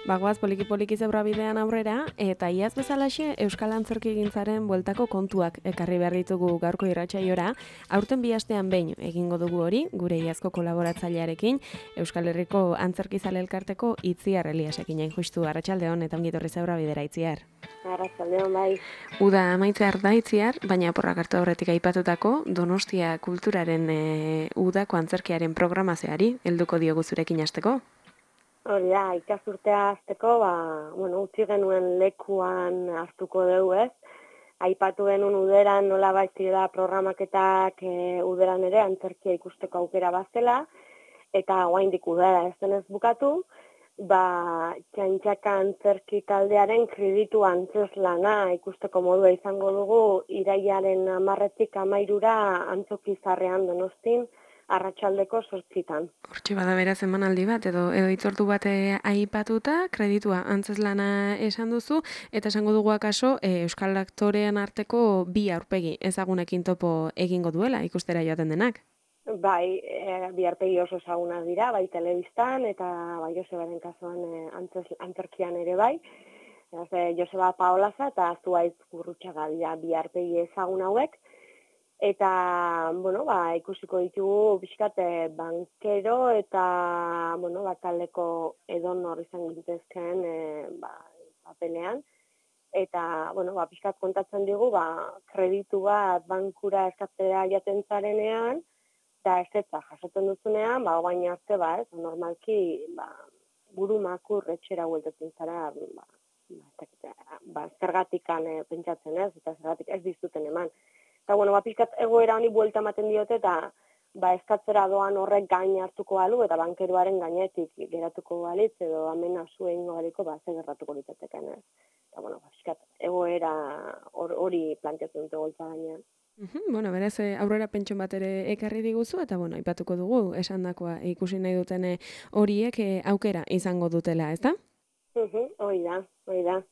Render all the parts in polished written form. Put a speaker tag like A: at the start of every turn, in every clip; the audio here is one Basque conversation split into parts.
A: Bagoaz poliki-poliki zebrabidean aurrera, eta iaz bezalaxe Euskal Antzerkigintzaren bueltako kontuak ekarri behar ditugu gaurko irratsaiora. Aurten bi astean behin egingo dugu hori, gure iazko kolaboratzailearekin, Euskal Herriko Antzerkizale Elkarteko Itziar Eliasekin hain justu. Arratsaldeon eta ongi etorri zebrabidera, Itziar.
B: Arratsaldeon, bai.
A: Uda amaitzear da, Itziar, baina porrak hartu aurretik aipatutako Donostia Kulturaren udako antzerkiaren programazioari helduko diogu zurekin hasteko.
B: Hori da, ikasturtea hasteko, utzi genuen lekuan hartuko dugu, ez? Aipatu genuen uderan nola da programaketak uderan ere antzerkia ikusteko aukera bazela, eta oraindik udara ez denez bukatu, Txantxaka antzerki taldearen kreditu antzeslana ikusteko modua izango dugu irailaren 10-tik 13ra Antzoki Zarrean Donostin, arratsaldeko 8:00.
A: Hortxe bada beraz emanaldi bat edo hitzordu bat aipatuta, kreditua antzeslana esan duzu, eta esango dugu akaso euskal aktoreen arteko bi aurpegi ezagunekin topo egingo duela ikustera joaten denak.
B: Bai, bi aurpegi oso ezagunak dira, bai telebistan eta bai Josebaren kasuan antzerkian ere bai. Joseba Paolaza eta Zuaitz Gurrutxaga dira bi aurpegi ezagun hauek. Eta, ikusiko ditugu pixkat bankero eta, taldeko edonor izan gintezken papelean. Eta, pixkat kontatzen digu, kreditu bat bankura eskatzea jaten zarenean, eta ez jasotzen duzunean, baina arte, normalki, buru makur etxera hueltetzen zara, zergatikan pentsatzen ez, eta zergatik ez dizuten eman. Eta, pixkat egoera honi buelta ematen diote, eta eskatzera doan horrek gain hartuko balu, eta bankeroaren gainetik geratuko balitz, edo amena zuen galiko, ze gertatuko litzateken, ez. Eta, pixkat egoera hori planteatzen dute goltza gainean.
A: Berez aurrera pentsion bat ere ekarri diguzu, eta aipatuko dugu esandakoa ikusi nahi duten horiek aukera izango dutela, ezta?
B: Hori da.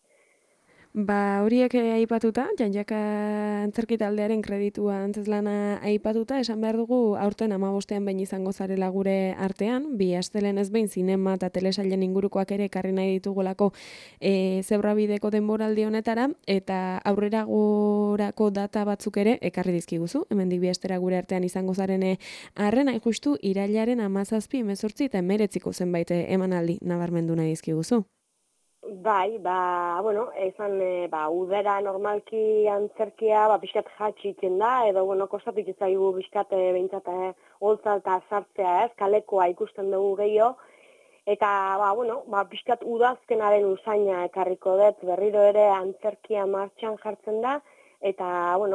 A: Horiek aipatuta, Txantxaka antzerki taldearen kreditua antzeslana aipatuta, esan behar dugu aurten 15ean behin izango zarela gure artean, bi astelen ez behin zinema eta telesailen ingurukoak ere ekarri nahi ditugulako zebrabideko denboraldi honetara, eta aurreragorako data batzuk ere ekarri dizkiguzu, hemendik bi astera gure artean izango zaren arren, hain justu irailaren 17, 18 eta 19ko zenbait emanaldi nabarmendu nahi dizkiguzu.
B: Bai, esan, udera normalki antzerkia, pixkat jatxitzen da, edo, kostatik izaigu pixkat behintzat holtza eta sartzea, ez, kalekoa ikusten dugu gehiago, eta, pixkat udazkenaren usaina ekarriko dut, berriro ere antzerkia martxan jartzen da, eta,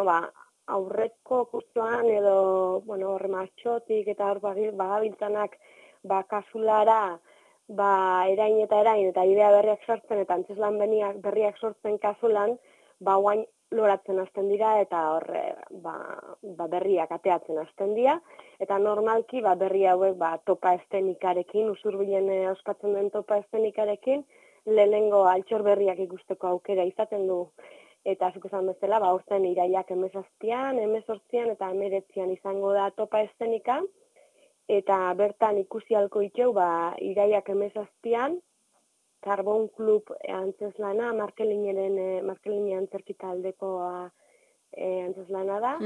B: aurreko kurtsoan edo, horre martxotik eta hor bagabiltzanak, kasulara, erain eta idea berriak sortzen eta antzeslan berriak sortzen kasulan, guain loratzen hasten dira eta horre berriak ateatzen hasten dira. Eta normalki berri hauek topa estenikarekin, usurbilen ospatzen den topa estenikarekin, lehenengo altxor berriak ikusteko aukera izaten du. Eta zuk esan bezala, aurten irailak 17, 18 eta 19 izango da topa estenika, eta bertan ikusi halko itxeu, iraiak 17, Carbon Club antzeslana, Markelinen antzerki taldeko antzeslana da,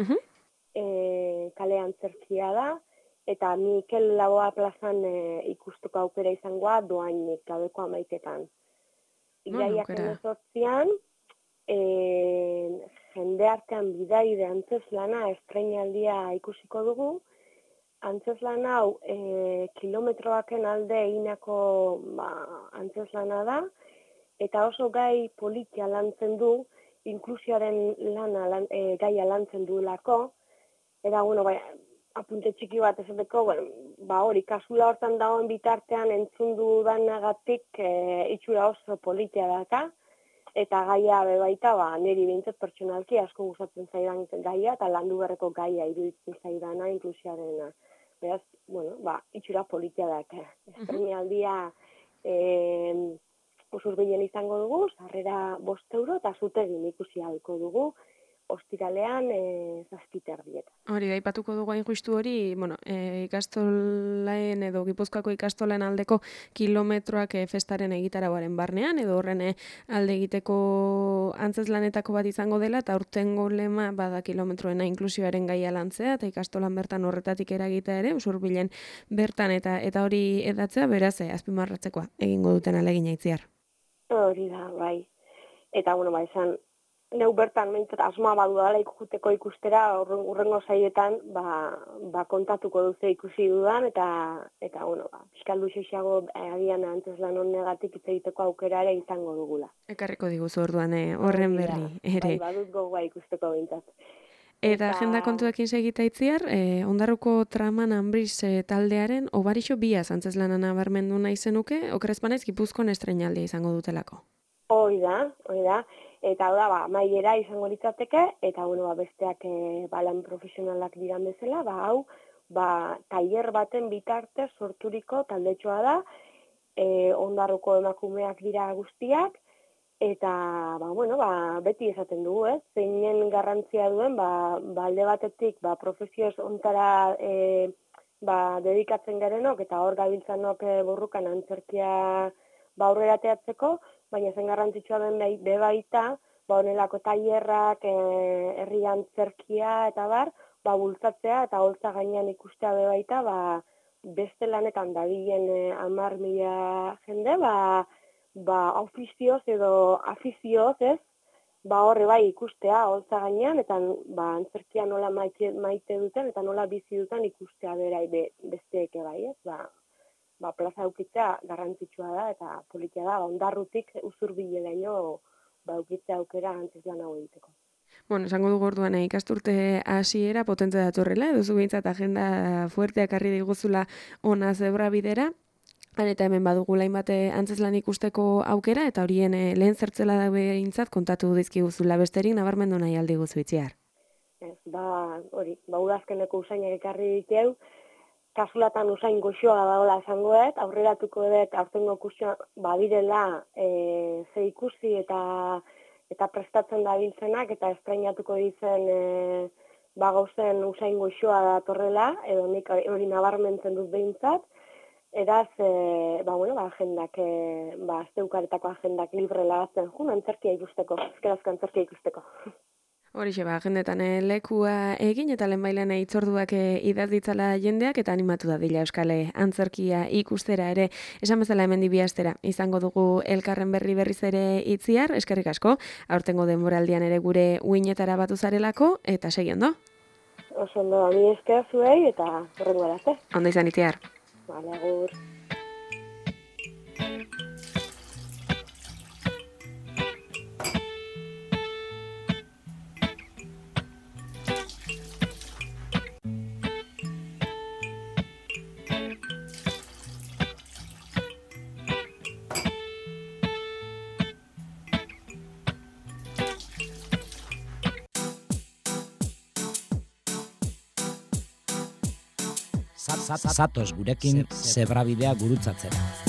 B: kale antzerkia da, eta Mikel Laboa plazan ikusteko aukera izangoa doainik gabeko 11etan. Iraiak 18, jende artean bidaide antzeslana estreinaldia ikusiko dugu. Antzeslan hau kilometroaken alde eginako antzeslana da, eta oso gai politia lantzen du, inklusioaren gaia lantzen duelako, eta, apunte txiki bat esateko, hori kasula hortan dagoen bitartean entzun dudanagatik itxura oso politia daka, eta gaia bebaita, niri behintzat pertsonalki asko gustatzen zaidan gaia, eta landu berreko gaia iruditzen zaidana inklusioarena. Beraz, itxura politia da. Estreinaldia usurbilen izango dugu, sarrera 5 euro eta zutegin ikusi ahalko dugu. ostiralean 7:30.
A: Hori, aipatuko dugu hain justu hori, ikastolaen edo Gipuzkoako ikastolen aldeko kilometroak festaren egitarauaren barnean, edo horren alde egiteko antzezlanetako bat izango dela, eta aurtengo lema bada kilometroena inklusioaren gaia lantzea, eta ikastolan bertan horretatik eragita ere, Usurbilen bertan eta hori edatzea, beraz, azpimarratzekoa egingo duten alegina Itziar.
B: Hori da, bai. Eta, esan, neu bertan meintzat asmoa badu dela ikustera, urrengo saietan, kontatuko duze ikusi dudan, eta fiskaldu xeixago agian antzeslan honegatik hitz egiteko aukera ere izango dugula.
A: Ekarriko diguzu orduan horren berri, ere.
B: Bai, badut gogoa ikusteko behintzat.
A: Eta agenda kontuekin segita Itziar, Ondarruko Traman Anbriz taldearen Obarixo Biaz antzeslana nabarmendu nahi zenuke, okerrezpanez Gipuzkoan estreinaldia izango dutelako.
B: Hoi da. Eta maiera izango litzateke, eta besteak lan profesionalak diran bezala, tailer baten bitartez sorturiko taldetxoa da, Ondarruko emakumeak dira guztiak, eta beti esaten dugu, zeinen garrantzia duen, alde batetik profesioz ontara dedikatzen garenok, eta hor gabiltzanok borrukan antzerkia aurrera teatzeko, baina zen garrantzitsua den bebaita, honelako tailerrak, herri antzerkia eta bultzatzea eta holtza gainean ikustea bebaita, beste lanetan dabilen 10.000 jende, ofizioz edo afizioz, horre ikustea holtza gainean, eta antzerkia nola maite duten eta nola bizi duten ikustea besteeke bai, plaza eukitzea garrantzitsua da eta politia da, Ondarrutik Usurbileraino eukitzea aukera antzeslan hau egiteko.
A: Esango dugu orduan ikasturte hasiera potente datorrela, edo zu behintzat agenda fuerteak harri diguzula ona zebrabidera, eta hemen badugu lainbat antzeslan ikusteko aukera, eta horien lehen zertzela da behintzat kontatu dizkiguzula besterik nabarmendu nahi aldi guzu Itziar.
B: Udazkeneko usainak ekarri diteu, kasulatan usain goxoa daola esangoet, aurreratuko dut aurtengo kursioa badirela ze ikusi eta prestatzen dabiltzenak, eta estreinatuko ditzen gauzen usain goxoa datorrela, edo nik hori nabarmentzen dut behintzat, eraz, agendak, azteukaretako agendak libre lagatzen jun, antzerkia ikusteko, ezkerazko antzerkia ikusteko.
A: Horixe, agendetan lekua egin eta lehenbailen hitzorduak idatz ditzala jendeak eta animatu dadila Euskal antzerkia ikustera ere. Esan bezala hemendik bi astera izango dugu elkarren berriz ere Itziar, eskerrik asko, aurtengo denboraldian ere gure uinetara batu zarelako, eta segi ondo.
B: Oso ondo, ni esker zuei eta horrengo arte.
A: Ondo izan Itziar.
B: Vale, agur.
C: Zatoz gurekin zebrabidea gurutzatzera.